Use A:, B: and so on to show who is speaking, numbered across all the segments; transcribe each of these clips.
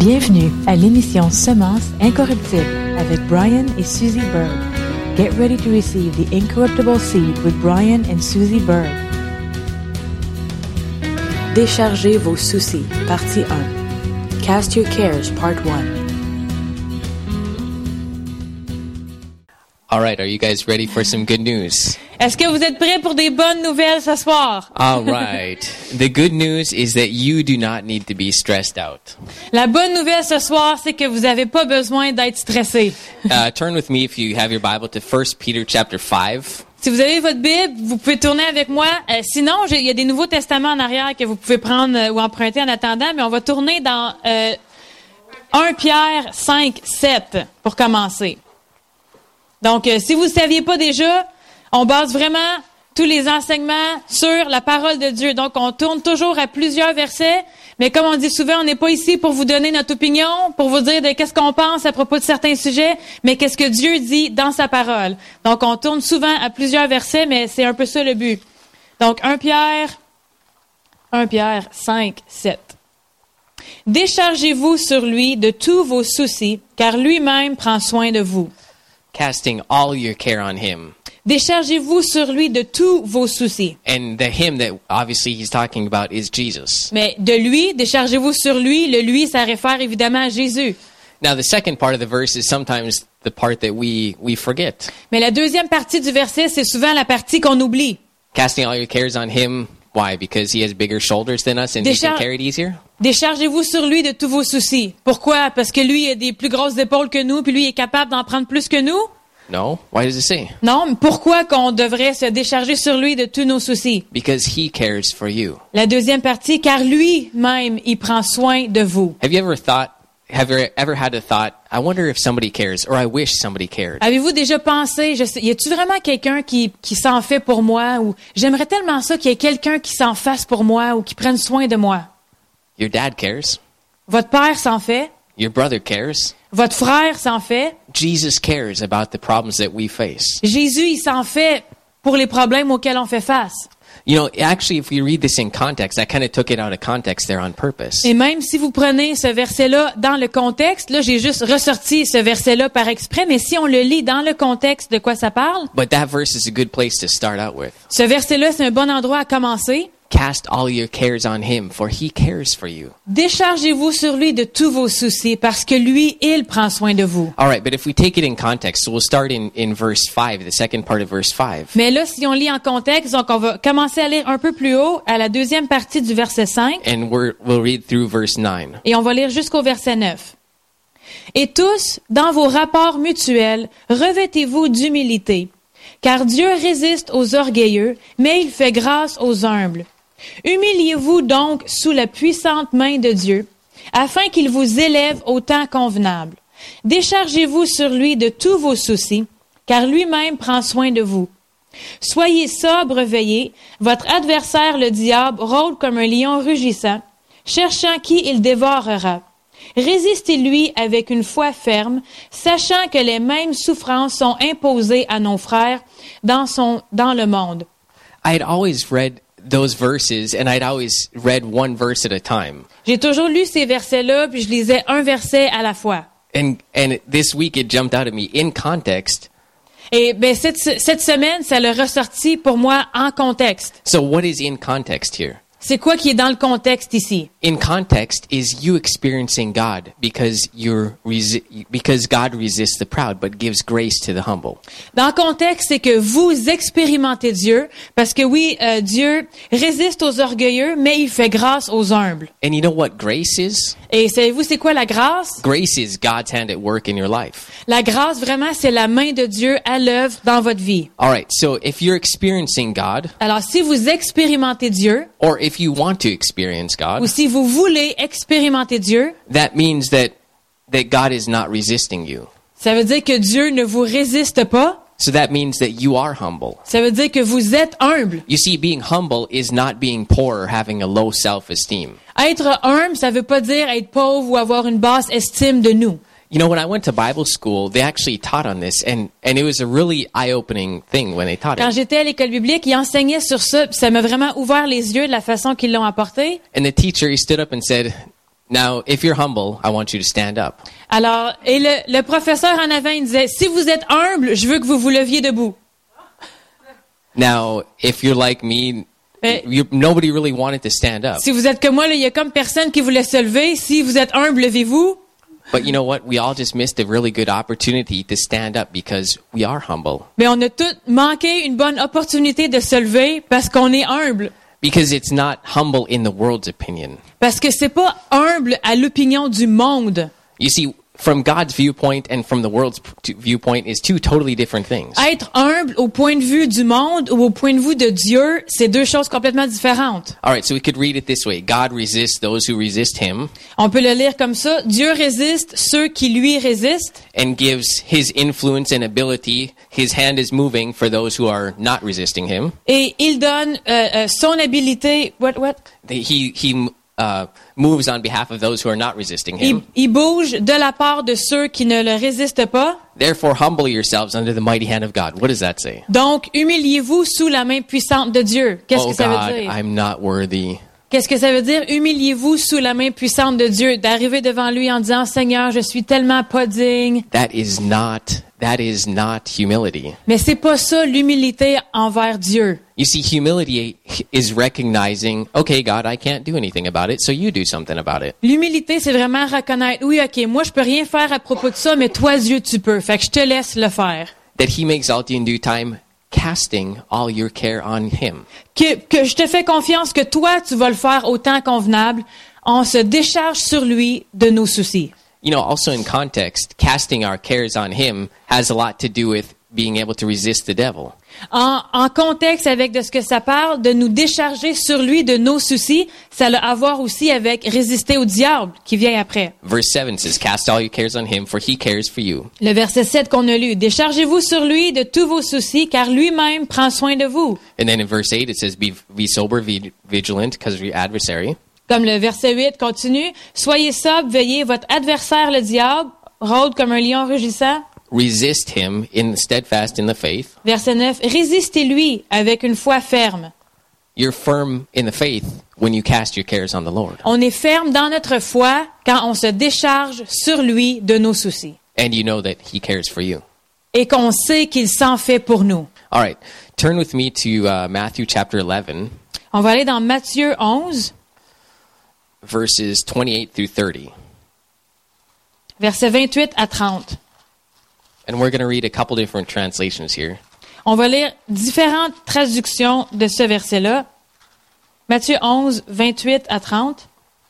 A: Bienvenue à l'émission Semences incorruptibles avec Brian et Susie Bird. Get ready to receive the incorruptible seed with Brian and Susie Bird. Déchargez vos soucis, partie 1. Cast your cares, part 1.
B: All right, are you guys ready for some good news?
C: Est-ce que vous êtes prêts pour des bonnes nouvelles ce soir?
B: All right. The good news is that you do not need to be stressed out.
C: La bonne nouvelle ce soir, c'est que vous n'avez pas besoin d'être stressé.
B: Turn with me if you have your Bible to 1 Peter chapter 5.
C: Si vous avez votre Bible, vous pouvez tourner avec moi. Sinon, il y a des Nouveaux Testaments en arrière que vous pouvez prendre ou emprunter en attendant, mais on va tourner dans 1 Pierre 5, 7 pour commencer. Donc, si vous ne saviez pas déjà, on base vraiment tous les enseignements sur la parole de Dieu. Donc, on tourne toujours à plusieurs versets, mais comme on dit souvent, on n'est pas ici pour vous donner notre opinion, pour vous dire de qu'est-ce qu'on pense à propos de certains sujets, mais qu'est-ce que Dieu dit dans sa parole. Donc, on tourne souvent à plusieurs versets, mais c'est un peu ça le but. Donc, 1 Pierre 5, 7. Déchargez-vous sur lui de tous vos soucis, car lui-même prend soin de vous.
B: Casting all your care on him.
C: Déchargez-vous sur lui de tous vos soucis.
B: And the him that obviously he's talking about is Jesus.
C: Mais de lui, déchargez-vous sur lui. Le lui, ça réfère évidemment à Jésus.
B: Now, the second part of the verse is sometimes the part that we forget.
C: Mais la deuxième partie du verset, c'est souvent la partie qu'on oublie.
B: Casting all your cares on him. Why? Because he has bigger shoulders than us and he can carry it easier?
C: Déchargez-vous sur lui de tous vos soucis. Pourquoi? Parce que lui a des plus grosses épaules que nous, puis lui est capable d'en prendre plus que nous?
B: No. Why does it say?
C: Non, mais pourquoi qu'on devrait se décharger sur lui de tous nos soucis?
B: Because he cares for you.
C: La deuxième partie, car lui-même, il prend soin de vous.
B: Have you ever had a thought, I wonder if somebody cares, or I wish somebody cared?
C: Avez-vous déjà pensé, y a-tu vraiment quelqu'un qui s'en fait pour moi, ou j'aimerais tellement ça qu'il y ait quelqu'un qui s'en fasse pour moi, ou qui prenne soin de moi?
B: Your dad cares.
C: Votre père s'en fait.
B: Your brother cares.
C: Votre frère s'en fait.
B: Jesus cares about the problems that we face.
C: Jésus, il s'en fait pour les problèmes auxquels on fait face.
B: You know, actually, if we read this in context, I kind of took it out of context there on purpose.
C: Et même si vous prenez ce verset-là dans le contexte, là, j'ai juste ressorti ce verset-là par exprès, mais si on le lit dans le contexte de quoi ça parle,
B: But that verse is a good place to start out with.
C: Ce verset-là, c'est un bon endroit à commencer.
B: Cast all your cares on him, for he cares for you.
C: Déchargez-vous sur lui de tous vos soucis, parce que lui, il prend soin de vous.
B: All right, but if we take it in context, so we'll start in verse 5, the second part of verse 5.
C: Mais là, si on lit en contexte, donc on va commencer à lire un peu plus haut, à la deuxième partie du verset 5.
B: And we'll read through verse 9.
C: Et on va lire jusqu'au verset 9. Et tous, dans vos rapports mutuels, revêtez-vous d'humilité, car Dieu résiste aux orgueilleux, mais il fait grâce aux humbles. Humiliez-vous donc sous la puissante main de Dieu, afin qu'il vous élève au temps convenable. Déchargez-vous sur lui de tous vos soucis, car lui-même prend soin de vous. Soyez sobre, veillez. Votre adversaire, le diable, rôde comme un lion rugissant, cherchant qui il dévorera. Résistez-lui avec une foi ferme, sachant que les mêmes souffrances sont imposées à nos frères dans le monde.
B: I had always read those verses, and I'd always read one verse at a time.
C: J'ai toujours lu ces versets-là, puis je lisais un verset à la fois.
B: And this week it jumped out at me in context.
C: Et ben cette semaine, ça l'a ressorti pour moi en contexte.
B: So what is in context here?
C: C'est quoi qui est dans le contexte ici?
B: In context is you experiencing God because God resists the proud but gives grace to the humble.
C: Dans le contexte, c'est que vous expérimentez Dieu parce que oui, Dieu résiste aux orgueilleux, mais il fait grâce aux humbles.
B: And you know what grace is?
C: Et savez-vous c'est quoi la grâce?
B: Grace is God's hand at work in your life.
C: La grâce vraiment c'est la main de Dieu à l'œuvre dans votre vie.
B: All right, so if you're experiencing God,
C: alors si vous expérimentez Dieu,
B: or if you want to experience God,
C: ou si vous voulez expérimenter Dieu,
B: that means that God is not resisting you.
C: Ça veut dire que Dieu ne vous résiste pas.
B: So that means that you are humble.
C: Ça veut dire que vous êtes humble.
B: You see, being humble is not being poor or having a low self-esteem.
C: Être humble, ça veut pas dire être pauvre ou avoir une basse estime de nous.
B: You know, when I went to Bible school, they actually taught on this, and it was a really eye-opening thing when they taught
C: Quand
B: it.
C: j'étais à l'école biblique, ils enseignaient sur ça, puis ça m'a vraiment ouvert les yeux de la façon qu'ils l'ont apporté.
B: And the teacher, he stood up and said, Now, if you're humble, I want you to stand up.
C: Alors, et le professeur en avant, il disait, si vous êtes humble, je veux que vous vous leviez debout.
B: Now, if you're like me, nobody really wanted to stand up.
C: Si vous êtes comme moi, là, il y a comme personne qui voulait se lever. Si vous êtes humble, levez-vous.
B: But you know what? We all just missed a really good opportunity to stand up because we are humble.
C: Mais on a tous manqué une bonne opportunité de se lever parce qu'on est humble.
B: Because it's not humble in the world's opinion.
C: Parce que c'est pas humble à l'opinion du monde.
B: You see, from God's viewpoint and from the world's viewpoint is two totally different things.
C: Être humble au point de vue du monde ou au point de vue de Dieu, c'est deux choses complètement différentes.
B: All right, so we could read it this way. God resists those who resist him
C: On peut le lire comme ça. Dieu résiste ceux qui lui résistent
B: and gives his influence and ability. His hand is moving for those who are not resisting him.
C: et il donne son habilité. What?
B: He moves on behalf of those who are not resisting him.
C: Il bouge de la part de ceux qui ne le résistent pas.
B: Therefore, humble yourselves under the mighty hand of God. What does that say?
C: Donc, humiliez-vous sous la main puissante de Dieu. Qu'est-ce
B: Oh
C: que ça
B: God,
C: veut dire?
B: I'm not worthy.
C: Qu'est-ce que ça veut dire? Humiliez-vous sous la main puissante de Dieu, d'arriver devant lui en disant, Seigneur, je suis tellement pas digne.
B: That is not humility.
C: Mais c'est pas ça l'humilité envers Dieu.
B: You see, humility is recognizing, okay, God, I can't do anything about it, so you do something about it.
C: L'humilité, c'est vraiment reconnaître, oui, ok, moi je peux rien faire à propos de ça, mais toi, Dieu, tu peux. Fait que je te laisse le faire.
B: That he may exalt you in due time, casting all your care on him.
C: Que je te fais confiance que toi, tu vas le faire au temps convenable. On se décharge sur lui de nos soucis.
B: You know, also in context, casting our cares on him has a lot to do with being able to resist the devil.
C: En contexte avec de ce que ça parle, de nous décharger sur lui de nos soucis, ça a à voir aussi avec résister au diable qui vient après.
B: Verse 7 says, cast all your cares on him, for he cares for you.
C: Le verset 7 qu'on a lu, déchargez-vous sur lui de tous vos soucis, car lui-même prend soin de vous.
B: And then in verse 8 it says, be sober, vigilant, because of your adversary.
C: Comme le verset 8 continue, soyez sobre, veillez, votre adversaire le diable rôde comme un lion rugissant.
B: Resist him steadfast in the faith.
C: Verset 9, résistez-lui avec une foi ferme.
B: You're firm in the faith when you cast your cares on the Lord.
C: On est ferme dans notre foi quand on se décharge sur lui de nos soucis.
B: And you know that he cares for you.
C: Et qu'on sait qu'il s'en fait pour nous.
B: All right, turn with me to Matthew chapter 11.
C: On va aller dans Matthieu 11,
B: verses 28 through 30.
C: versets 28 à 30.
B: And we're going to read a couple different translations here.
C: On va lire différentes traductions de ce verset-là. Matthieu 11, 28 à 30.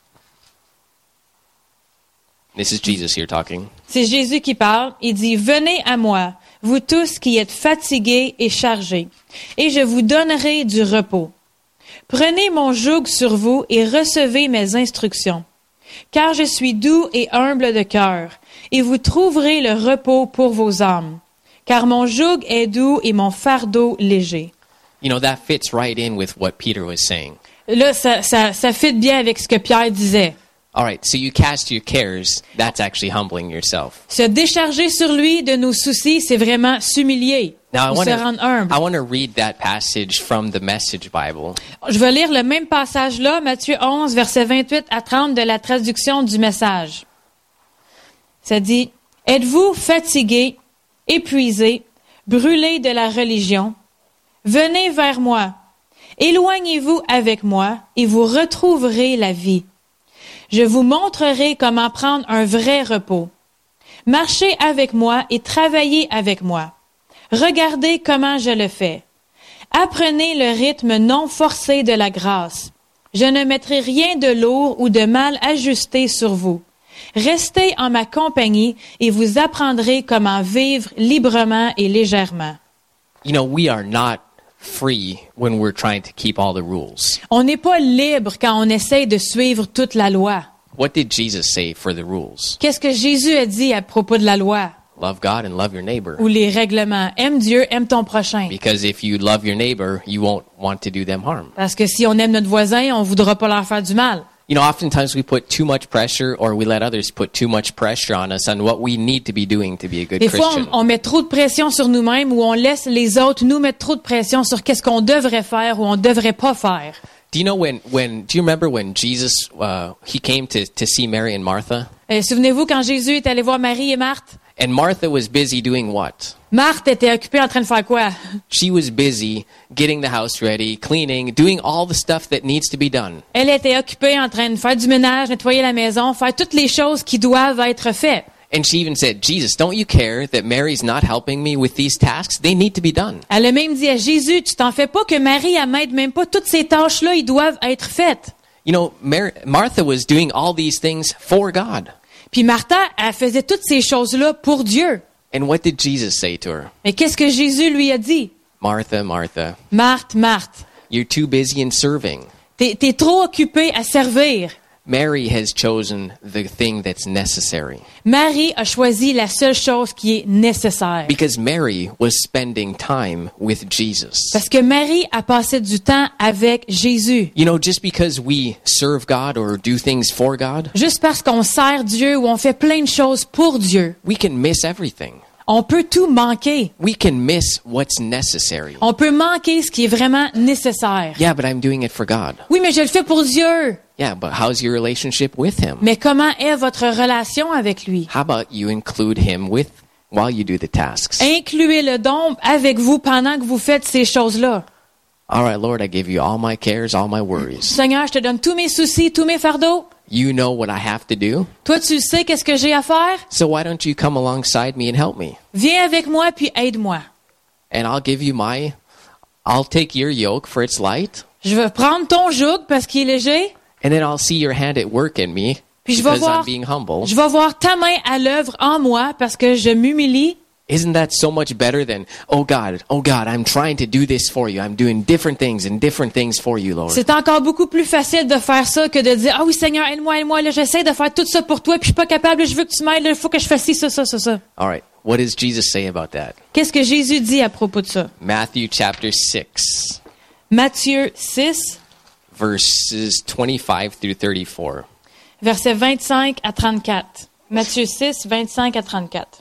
B: This is Jesus here talking.
C: C'est Jésus qui parle. Il dit, « Venez à moi, vous tous qui êtes fatigués et chargés, et je vous donnerai du repos. Prenez mon joug sur vous et recevez mes instructions. Car je suis doux et humble de cœur, et vous trouverez le repos pour vos âmes. Car mon joug est doux et mon fardeau léger. »
B: You know, that fits right in with what Peter was saying.
C: Là, ça fit bien avec ce que Pierre disait.
B: All right, so you cast your cares, that's actually humbling yourself.
C: Se décharger sur lui de nos soucis, c'est vraiment s'humilier,
B: Now,
C: ou se rendre humble.
B: I want to read that passage from the Message Bible.
C: Je vais lire le même passage-là, Matthieu 11, versets 28 à 30 de la traduction du Message. Ça dit, « Êtes-vous fatigués, épuisés, brûlés de la religion? Venez vers moi, éloignez-vous avec moi, et vous retrouverez la vie. Je vous montrerai comment prendre un vrai repos. Marchez avec moi et travaillez avec moi. Regardez comment je le fais. Apprenez le rythme non forcé de la grâce. Je ne mettrai rien de lourd ou de mal ajusté sur vous. Restez en ma compagnie et vous apprendrez comment vivre librement et légèrement. »
B: You know, we are not free when we're trying to keep all the rules.
C: On n'est pas libre quand on essaye de suivre toute la loi.
B: What did Jesus say for the rules?
C: Qu'est-ce que Jésus a dit à propos de la loi
B: Love God and love your neighbor.
C: ou les règlements? Aime Dieu, aime ton prochain.
B: Because if you love your neighbor, you won't want to do them harm.
C: Parce que si on aime notre voisin, on voudra pas leur faire du mal.
B: You know, oftentimes we put too much pressure or we let others put too much pressure on us on what we need to be doing to be a good
C: Des fois,
B: Christian.
C: on met trop de pression sur nous-mêmes ou on laisse les autres nous mettre trop de pression sur qu'est-ce qu'on devrait faire ou on devrait pas faire.
B: Do you know do you remember when Jesus, he came to see Mary and Martha?
C: Souvenez-vous quand Jésus est allé voir Marie et Marthe?
B: And Martha was busy doing what?
C: Marthe était occupée en train de faire quoi?
B: She was busy getting the house ready, cleaning, doing all the stuff that needs to be done.
C: Elle était occupée en train de faire du ménage, nettoyer la maison, faire toutes les choses qui doivent être faites.
B: And she even said, Jesus, don't you care that Mary's not helping me with these tasks? They need to be done.
C: Elle a même dit à Jésus, tu t'en fais pas que Marie elle m'aide même pas, toutes ces tâches-là, ils doivent être faites.
B: You know, Martha was doing all these things for God.
C: Puis Martha, elle faisait toutes ces choses-là pour Dieu.
B: And what did Jesus say to her?
C: Mais qu'est-ce que Jésus lui a dit?
B: Martha, Martha,
C: Marthe, Marthe,
B: you're too busy in serving.
C: t'es trop occupée à servir.
B: Mary has chosen the thing that's necessary.
C: Marie a choisi la seule chose qui est nécessaire.
B: Because Mary was spending time with Jesus.
C: Parce que Marie a passé du temps avec Jésus.
B: You know, just because we serve God or do things for God,
C: Juste parce qu'on sert Dieu ou on fait plein de choses pour Dieu,
B: we can miss everything.
C: on peut tout manquer.
B: We can miss what's necessary.
C: On peut manquer ce qui est vraiment nécessaire.
B: Yeah, but I'm doing it for God.
C: Oui, mais je le fais pour Dieu.
B: Yeah, but how's your relationship with Him?
C: Mais comment est votre relation avec lui?
B: How about you include Him while you do the tasks?
C: Incluez-le donc avec vous pendant que vous faites ces choses-là.
B: All right, Lord, I give you all my cares, all my worries.
C: Seigneur, je te donne tous mes soucis, tous mes fardeaux.
B: You know what I have to do,
C: Toi, tu sais qu'est-ce que j'ai à faire?
B: so why don't you come alongside me and help me?
C: Viens avec moi puis aide-moi.
B: And I'll take your yoke for it's light,
C: Je vais prendre ton joug parce qu'il est léger.
B: and then I'll see your hand at work in me
C: Puis je vais
B: because I'm
C: voir,
B: being humble.
C: je vais voir ta main à l'œuvre en moi parce que je m'humilie.
B: Isn't that so much better than, oh God, I'm trying to do this for you. I'm doing different things for you, Lord.
C: C'est encore beaucoup plus facile de faire ça que de dire, ah oui Seigneur, aide-moi, là, j'essaie de faire tout ça pour toi, puis je suis pas capable, là, je veux que tu m'aides, il faut que je fasse ci, ça.
B: All right, what does Jesus say about that?
C: Qu'est-ce que Jésus dit à propos de ça?
B: Matthew chapter 6,
C: Matthieu 6,
B: verses 25 through 34.
C: versets 25 à 34. Matthieu 6, 25 à 34.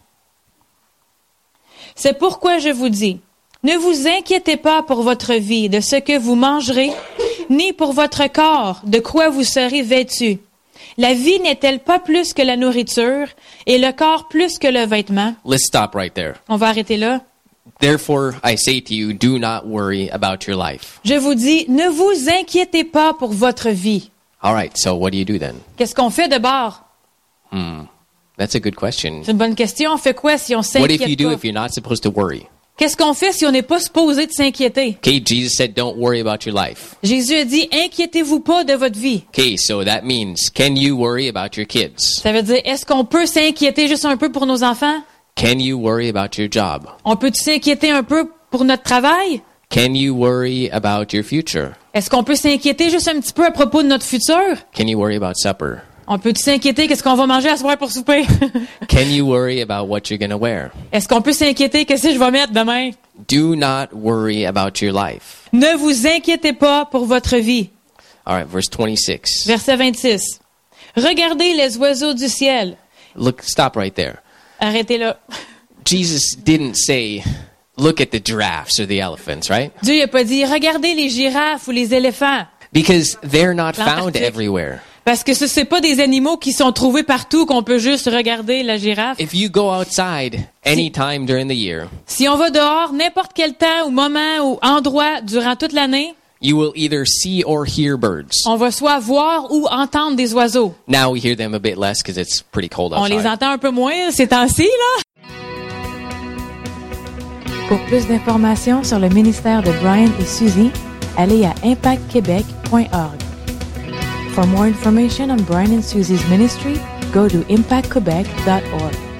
C: C'est pourquoi je vous dis, ne vous inquiétez pas pour votre vie, de ce que vous mangerez, ni pour votre corps, de quoi vous serez vêtus. La vie n'est-elle pas plus que la nourriture, et le corps plus que le vêtement?
B: Let's stop right there.
C: On va arrêter là.
B: Therefore, I say to you, do not worry about your life.
C: Je vous dis, ne vous inquiétez pas pour votre vie.
B: All right, so what do you do then?
C: Qu'est-ce qu'on fait de bord?
B: That's a good question.
C: C'est une bonne question. On fait quoi si on
B: What if you
C: s'inquiète
B: do
C: pas?
B: if you're not supposed to worry?
C: Qu'est-ce qu'on fait si on n'est pas supposé de s'inquiéter?
B: Okay, Jesus said, don't worry about your life.
C: Jésus a dit, inquiétez-vous pas de votre vie.
B: Okay, so that means, can you worry about your kids?
C: Ça veut dire, est-ce qu'on peut s'inquiéter juste un peu pour nos enfants?
B: Can you worry about your job?
C: On peut s'inquiéter un peu pour notre travail?
B: Can you worry about your future?
C: Est-ce qu'on peut s'inquiéter juste un petit peu à propos de notre futur?
B: Can you worry about supper?
C: On peut s'inquiéter qu'est-ce qu'on va manger à soir pour souper?
B: Can you worry about what you're going to wear?
C: Est-ce qu'on peut s'inquiéter qu'est-ce que je vais mettre demain?
B: Do not worry about your life.
C: Ne vous inquiétez pas pour votre vie.
B: All right, verse 26.
C: Verset 26. Regardez les oiseaux du ciel.
B: Look, stop right there.
C: Arrêtez là.
B: Jesus didn't say, look at the giraffes or the elephants, right?
C: Dieu n'a pas dit, regardez les girafes ou les éléphants.
B: Because they're not found
C: L'Antarctique.
B: everywhere.
C: Parce que ce n'est pas des animaux qui sont trouvés partout qu'on peut juste regarder la girafe.
B: If you go outside anytime during the year,
C: Si on va dehors, n'importe quel temps ou moment ou endroit durant toute l'année,
B: you will either see or hear birds.
C: on va soit voir ou entendre des oiseaux.
B: Now we hear them a bit less because it's pretty cold
C: On les
B: outside.
C: entend un peu moins ces temps-ci, là.
A: Pour plus d'informations sur le ministère de Brian et Suzy, allez à impactquebec.org. For more information on Brian and Suzy's ministry, go to impactquebec.org.